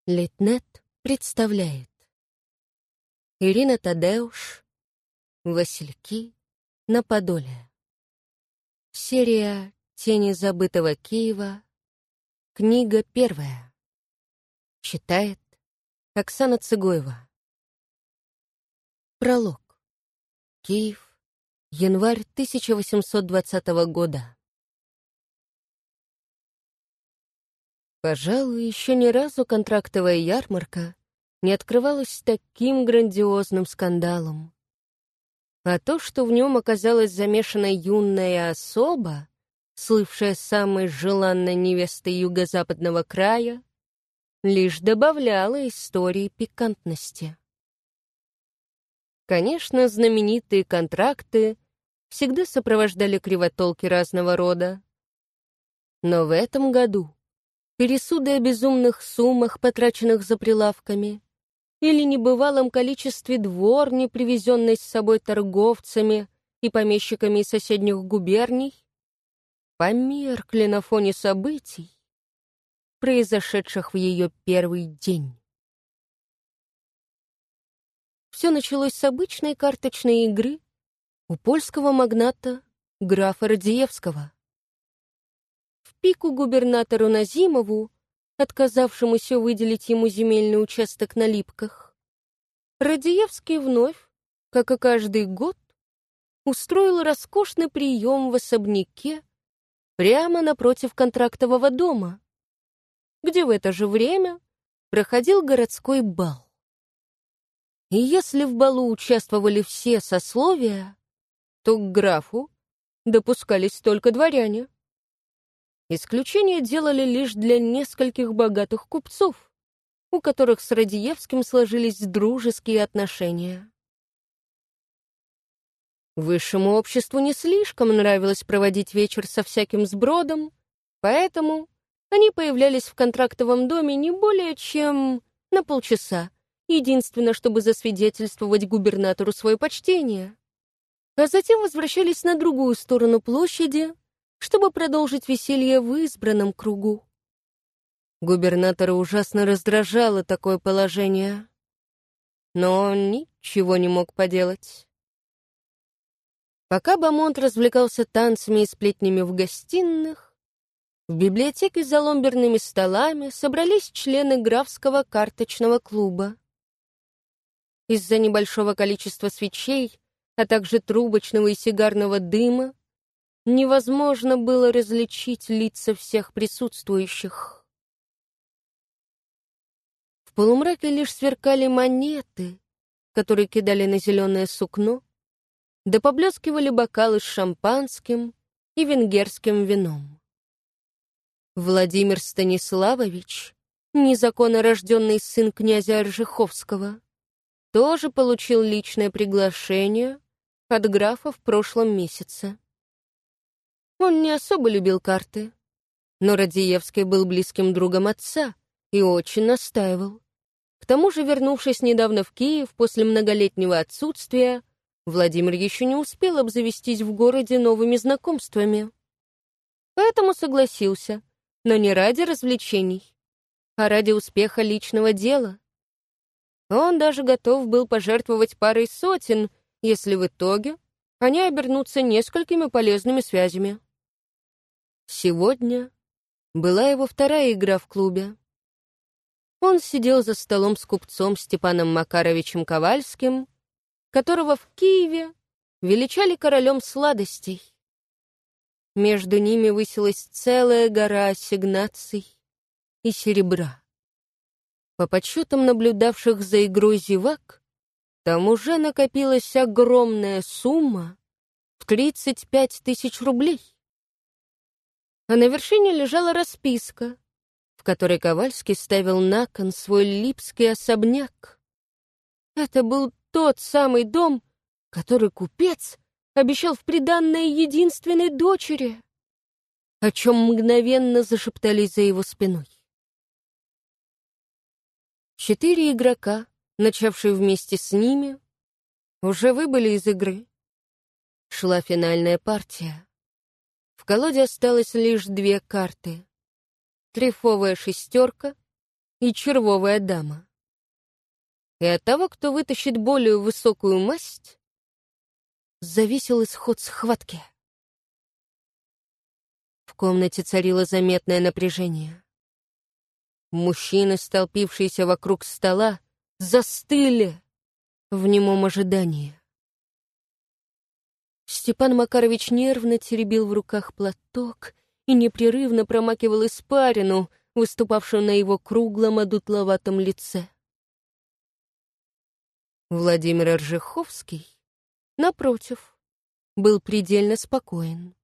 Литнет представляет Ирина Тадеуш «Васильки на Подоле». Серия «Тени забытого Киева». Книга первая. Читает Оксана Цыгоева. Пролог. Киев. Январь 1820 года. Пожалуй, еще ни разу контрактовая ярмарка не открывалась с таким грандиозным скандалом. А то, что в нем оказалась замешана юная особа, слывшая самой желанной невестой юго-западного края, лишь добавляло истории пикантности. Конечно, знаменитые контракты всегда сопровождали кривотолки разного рода. Но в этом году пересуды о безумных суммах, потраченных за прилавками, или небывалом количестве дворни, привезенной с собой торговцами и помещиками из соседних губерний, померкли на фоне событий, произошедших в ее первый день. Все началось с обычной карточной игры у польского магната графа Радзиевского. В пику губернатору Назимову, отказавшемуся выделить ему земельный участок на Липках, Радзиевский вновь, как и каждый год, устроил роскошный прием в особняке прямо напротив контрактового дома, где в это же время проходил городской бал. И если в балу участвовали все сословия, то к графу допускались только дворяне. Исключение делали лишь для нескольких богатых купцов, у которых с Радзиевским сложились дружеские отношения. Высшему обществу не слишком нравилось проводить вечер со всяким сбродом, поэтому они появлялись в контрактовом доме не более чем на полчаса, единственно, чтобы засвидетельствовать губернатору свое почтение, а затем возвращались на другую сторону площади, чтобы продолжить веселье в избранном кругу. Губернатора ужасно раздражало такое положение, но он ничего не мог поделать. Пока Бамонт развлекался танцами и сплетнями в гостиных, в библиотеке за ломберными столами собрались члены графского карточного клуба. Из-за небольшого количества свечей, а также трубочного и сигарного дыма, невозможно было различить лица всех присутствующих. В полумраке лишь сверкали монеты, которые кидали на зеленое сукно, да поблескивали бокалы с шампанским и венгерским вином. Владимир Станиславович, незаконно рожденный сын князя Оржиховского, тоже получил личное приглашение от графа в прошлом месяце. Он не особо любил карты, но Радзиевский был близким другом отца и очень настаивал. К тому же, вернувшись недавно в Киев после многолетнего отсутствия, Владимир еще не успел обзавестись в городе новыми знакомствами. Поэтому согласился, но не ради развлечений, а ради успеха личного дела. Он даже готов был пожертвовать парой сотен, если в итоге они обернутся несколькими полезными связями. Сегодня была его вторая игра в клубе. Он сидел за столом с купцом Степаном Макаровичем Ковальским, которого в Киеве величали королем сладостей. Между ними высилась целая гора ассигнаций и серебра. По подсчетам наблюдавших за игрой зевак, там уже накопилась огромная сумма в 35 тысяч рублей. А на вершине лежала расписка, в которой Ковальский ставил на кон свой липский особняк. Это был тот самый дом, который купец обещал в приданное единственной дочери, о чем мгновенно зашептались за его спиной. 4 игрока, начавшие вместе с ними, уже выбыли из игры. Шла финальная партия. В колоде осталось лишь 2 карты: трефовая шестерка и червовая дама. И от того, кто вытащит более высокую масть, зависел исход схватки. В комнате царило заметное напряжение. Мужчины, столпившиеся вокруг стола, застыли в немом ожидании. Степан Макарович нервно теребил в руках платок и непрерывно промакивал испарину, выступавшую на его круглом одутловатом лице. Владимир Ржеховский, напротив, был предельно спокоен.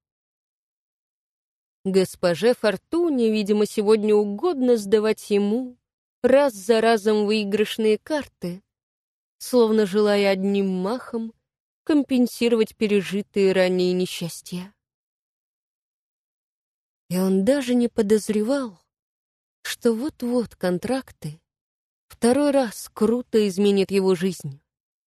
Госпоже Фортуне, видимо, сегодня угодно сдавать ему раз за разом выигрышные карты, словно желая одним махом компенсировать пережитые ранее несчастья. И он даже не подозревал, что вот-вот контракты второй раз круто изменят его жизнь.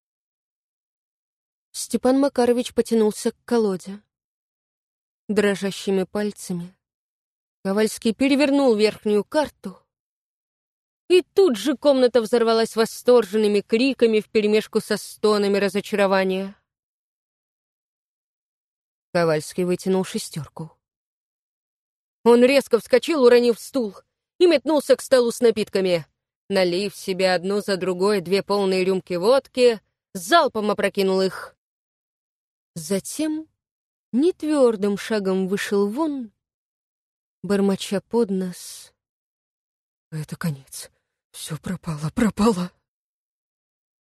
Степан Макарович потянулся к колоде. Дрожащими пальцами Ковальский перевернул верхнюю карту, и тут же комната взорвалась восторженными криками вперемешку со стонами разочарования. Ковальский вытянул шестерку. Он резко вскочил, уронив стул, и метнулся к столу с напитками. Налив себе одну за другой 2 полные рюмки водки, залпом опрокинул их. Затем нетвердым шагом вышел вон, бормоча под нос: «Это конец. Все пропало, пропало».